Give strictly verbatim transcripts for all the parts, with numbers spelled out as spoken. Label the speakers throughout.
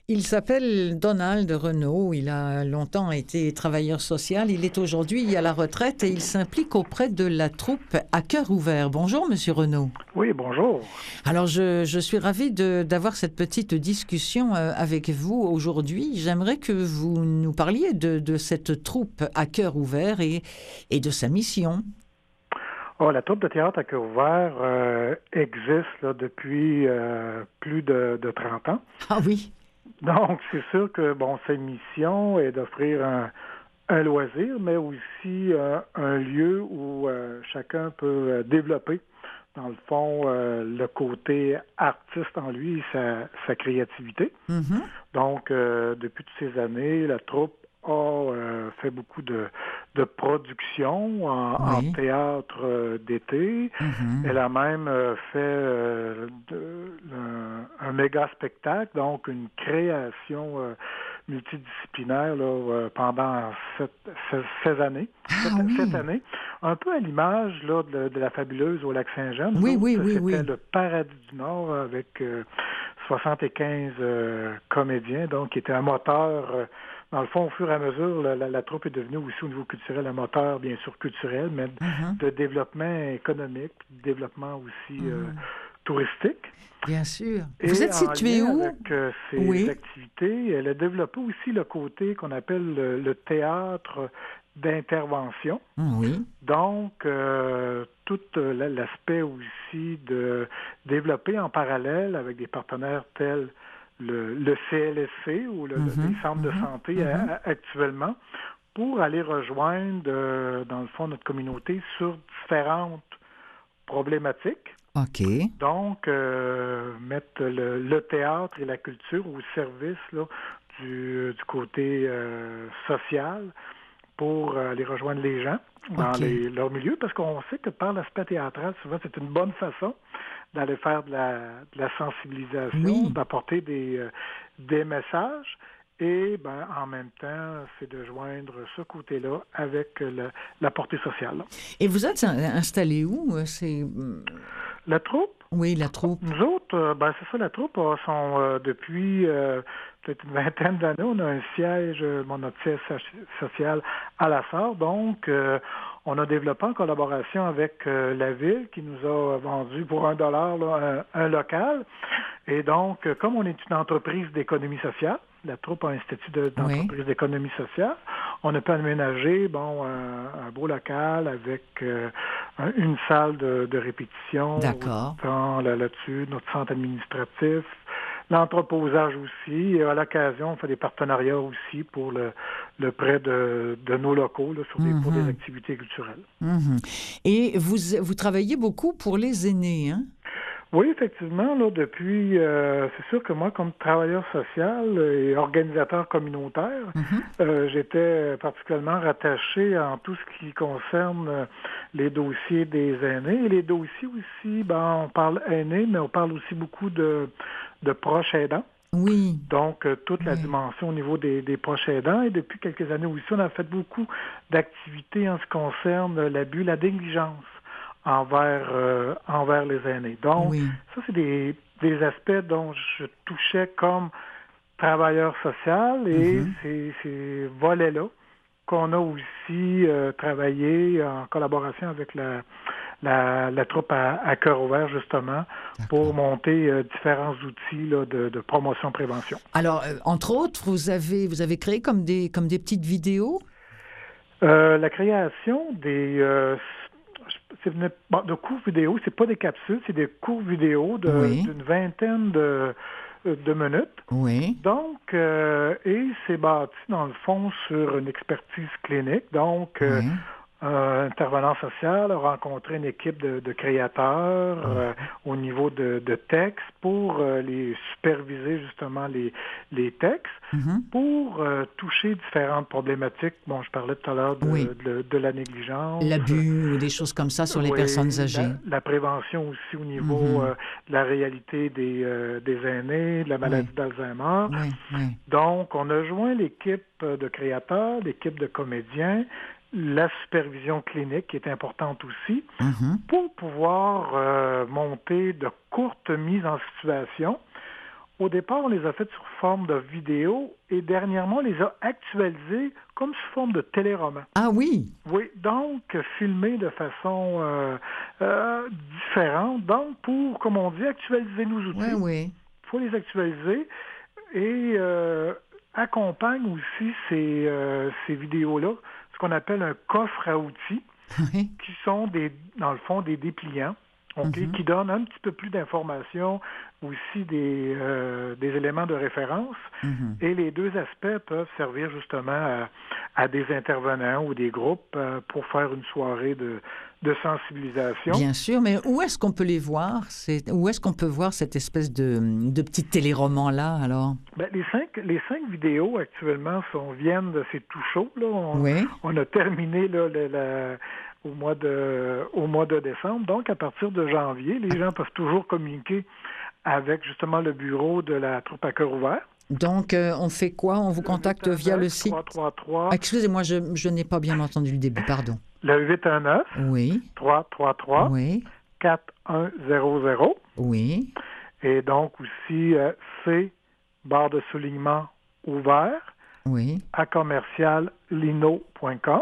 Speaker 1: Il s'appelle Donald Renaud. Il a longtemps été travailleur social. Il est aujourd'hui à la retraite et il s'implique auprès de la troupe À cœur ouvert. Bonjour, Monsieur Renaud.
Speaker 2: Oui, bonjour.
Speaker 1: Alors, je, je suis ravie de, d'avoir cette petite discussion euh, avec vous aujourd'hui. J'aimerais que vous nous parliez de, de cette troupe À cœur ouvert et, et de sa mission.
Speaker 2: Oh, la troupe de théâtre À cœur ouvert euh, existe là, depuis euh, plus de, de trente ans.
Speaker 1: Ah oui.
Speaker 2: Donc, c'est sûr que bon, sa mission est d'offrir un, un loisir, mais aussi euh, un lieu où euh, chacun peut euh, développer, dans le fond, euh, le côté artiste en lui, sa, sa créativité.
Speaker 1: Mm-hmm.
Speaker 2: Donc, euh, depuis toutes ces années, la troupe a euh, fait beaucoup de, de productions en,
Speaker 1: Oui.
Speaker 2: en théâtre euh, d'été.
Speaker 1: Mm-hmm.
Speaker 2: Elle a même euh, fait euh, de, un, un méga spectacle, donc une création euh, multidisciplinaire là, euh, pendant sept, seize, seize années.
Speaker 1: Ah
Speaker 2: Cette,
Speaker 1: oui.
Speaker 2: cette année. Un peu à l'image là, de, de la Fabuleuse au Lac-Saint-Jean. Nous
Speaker 1: Oui,
Speaker 2: autres,
Speaker 1: oui, oui,
Speaker 2: c'était
Speaker 1: oui.
Speaker 2: le Paradis du Nord avec euh, soixante-quinze euh, comédiens, donc qui était un moteur. Euh, dans le fond, au fur et à mesure, la, la, la troupe est devenue aussi au niveau culturel un moteur, bien sûr, culturel, mais
Speaker 1: Mm-hmm.
Speaker 2: de développement économique, de développement aussi
Speaker 1: Mm-hmm.
Speaker 2: euh, touristique.
Speaker 1: Bien sûr.
Speaker 2: Et
Speaker 1: Vous êtes
Speaker 2: en
Speaker 1: situé
Speaker 2: lien
Speaker 1: où?
Speaker 2: avec euh, ces
Speaker 1: Oui.
Speaker 2: activités, elle a développé aussi le côté qu'on appelle le, le théâtre d'intervention.
Speaker 1: Oui.
Speaker 2: Donc, euh, tout euh, l'aspect aussi de développer en parallèle avec des partenaires tels le, le C L S C ou le,
Speaker 1: Mm-hmm.
Speaker 2: les centres de
Speaker 1: Mm-hmm.
Speaker 2: santé
Speaker 1: Mm-hmm.
Speaker 2: a, a, actuellement pour aller rejoindre, euh, dans le fond, notre communauté sur différentes problématiques.
Speaker 1: OK.
Speaker 2: Donc, euh, mettre le, le théâtre et la culture au service là, du, du côté euh, social pour aller rejoindre les gens dans
Speaker 1: OK.
Speaker 2: les, leur milieu, parce qu'on sait que par l'aspect théâtral, souvent, c'est une bonne façon d'aller faire de la, de la sensibilisation,
Speaker 1: Oui.
Speaker 2: d'apporter des, euh, des messages, et ben, en même temps, c'est de joindre ce côté-là avec le, la portée sociale.
Speaker 1: Et vous êtes installé où? C'est...
Speaker 2: La troupe?
Speaker 1: Oui, la troupe.
Speaker 2: Nous autres, euh, ben, c'est ça, la troupe, euh, sont euh, depuis euh, peut-être une vingtaine d'années, on a un siège, euh, bon, notre siège social à la Sarre, donc euh, on a développé en collaboration avec euh, la ville qui nous a vendu pour un dollar là, un, un local. Et donc, euh, comme on est une entreprise d'économie sociale, la troupe a un statut de, d'entreprise oui. d'économie sociale, on a pu aménager bon, un, un beau local avec euh, une salle de, de répétition.
Speaker 1: D'accord.
Speaker 2: Dans, là, là-dessus, notre centre administratif, l'entreposage aussi. Et à l'occasion, on fait des partenariats aussi pour le, le prêt de, de nos locaux là, sur des, mm-hmm. pour des activités culturelles.
Speaker 1: Mm-hmm. Et vous, vous travaillez beaucoup pour les aînés, hein?
Speaker 2: Oui, effectivement, là, depuis, euh, c'est sûr que moi, comme travailleur social et organisateur communautaire, mm-hmm. euh, j'étais particulièrement rattaché en tout ce qui concerne les dossiers des aînés. Et les dossiers aussi, ben, on parle aînés, mais on parle aussi beaucoup de, de proches aidants.
Speaker 1: Oui.
Speaker 2: Donc, euh, toute la
Speaker 1: oui.
Speaker 2: dimension au niveau des, des proches aidants. Et depuis quelques années aussi, on a fait beaucoup d'activités en ce qui concerne l'abus, la négligence envers euh, envers les aînés. Donc,
Speaker 1: oui.
Speaker 2: ça, c'est des, des aspects dont je touchais comme travailleur social et mm-hmm. c'est ces volets-là qu'on a aussi euh, travaillé en collaboration avec la, la, la troupe à, à cœur ouvert, justement, D'accord. pour monter euh, différents outils là, de, de promotion-prévention.
Speaker 1: Alors, euh, entre autres, vous avez, vous avez créé comme des, comme des petites vidéos?
Speaker 2: Euh, la création des... Euh, C'est une, bon, de courts vidéo, c'est pas des capsules, c'est des courts vidéo de, oui. d'une vingtaine de, de minutes.
Speaker 1: Oui.
Speaker 2: Donc, euh, et c'est bâti dans le fond sur une expertise clinique. Donc, oui. euh, un intervenant social a rencontré une équipe de, de créateurs mmh. euh, au niveau de, de textes pour euh, les superviser justement les, les textes, mmh. pour euh, toucher différentes problématiques. Bon, je parlais tout à l'heure de,
Speaker 1: oui.
Speaker 2: de, de la négligence.
Speaker 1: L'abus ou des choses comme ça sur les
Speaker 2: oui,
Speaker 1: personnes âgées.
Speaker 2: La, la prévention aussi au niveau mmh. euh, de la réalité des, euh, des aînés, de la maladie oui. d'Alzheimer.
Speaker 1: Oui. Oui.
Speaker 2: Donc, on a joint l'équipe de créateurs, l'équipe de comédiens, la supervision clinique qui est importante aussi, mm-hmm. pour pouvoir euh, monter de courtes mises en situation au départ, on les a faites sous forme de vidéo et dernièrement, on les a actualisées comme sous forme de téléroman.
Speaker 1: Ah oui?
Speaker 2: Oui, donc filmés de façon euh, euh, différente. Donc, pour, comme on dit, actualiser nos outils.
Speaker 1: Oui, oui.
Speaker 2: Il faut les actualiser et euh, accompagne aussi ces, euh, ces vidéos-là, ce qu'on appelle un coffre à outils,
Speaker 1: Oui.
Speaker 2: qui sont des, dans le fond des dépliants, okay, mm-hmm. qui donnent un petit peu plus d'informations, aussi des, euh, des éléments de référence. Mm-hmm. Et les deux aspects peuvent servir justement à, à des intervenants ou des groupes euh, pour faire une soirée de, de sensibilisation.
Speaker 1: Bien sûr, mais où est-ce qu'on peut les voir? C'est, où est-ce qu'on peut voir cette espèce de, de petit téléroman-là, alors?
Speaker 2: Ben, les, cinq, les cinq vidéos actuellement sont, viennent de ces tout chaud. Là. On,
Speaker 1: oui.
Speaker 2: on a terminé là, le, la, au, mois de, au mois de décembre. Donc, à partir de janvier, les gens peuvent toujours communiquer avec justement le bureau de la troupe à cœur ouvert.
Speaker 1: Donc, euh, on fait quoi? On vous contacte via le site?
Speaker 2: trois trois trois.
Speaker 1: Ah, excusez-moi, je, je n'ai pas bien entendu le début, pardon.
Speaker 2: Le huit un neuf.
Speaker 1: Oui.
Speaker 2: trois trois trois.
Speaker 1: Oui.
Speaker 2: quatre un zéro zéro.
Speaker 1: Oui.
Speaker 2: Et donc aussi, euh, C, barre de soulignement ouvert.
Speaker 1: Oui.
Speaker 2: À commercial lino point com.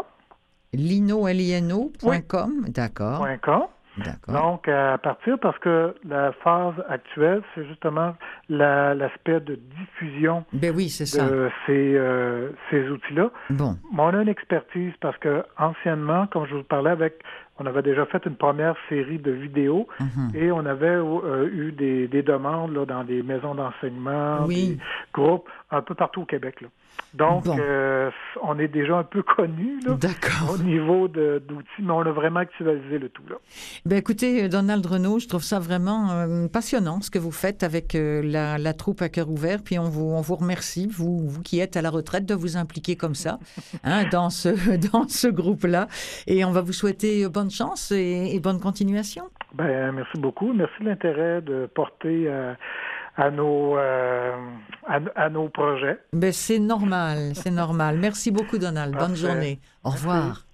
Speaker 1: Lino, L I N O point com, oui. D'accord.
Speaker 2: .com.
Speaker 1: D'accord.
Speaker 2: Donc, à partir, parce que la phase actuelle, c'est justement la, l'aspect de diffusion
Speaker 1: ben oui, c'est
Speaker 2: de
Speaker 1: ça.
Speaker 2: ces, euh, ces outils-là.
Speaker 1: Bon.
Speaker 2: Mais on a une expertise parce que anciennement, comme je vous parlais, avec, on avait déjà fait une première série de vidéos mm-hmm. et on avait euh, eu des, des demandes là, dans des maisons d'enseignement,
Speaker 1: oui.
Speaker 2: des groupes un peu partout au Québec. Là. Donc, bon. euh, on est déjà un peu connus au niveau de, d'outils, mais on a vraiment actualisé le tout. Là.
Speaker 1: Ben écoutez, Donald Renaud, je trouve ça vraiment euh, passionnant ce que vous faites avec euh, la, la troupe à cœur ouvert. Puis on vous, on vous remercie, vous, vous qui êtes à la retraite, de vous impliquer comme ça hein, dans ce, dans ce groupe-là. Et on va vous souhaiter bonne chance et, et bonne continuation.
Speaker 2: Ben merci beaucoup. Merci de l'intérêt de porter euh, à nos euh, à, à nos projets.
Speaker 1: Ben c'est normal, c'est normal. Merci beaucoup, Donald.
Speaker 2: Parfait.
Speaker 1: Bonne journée. Au revoir.
Speaker 2: Merci.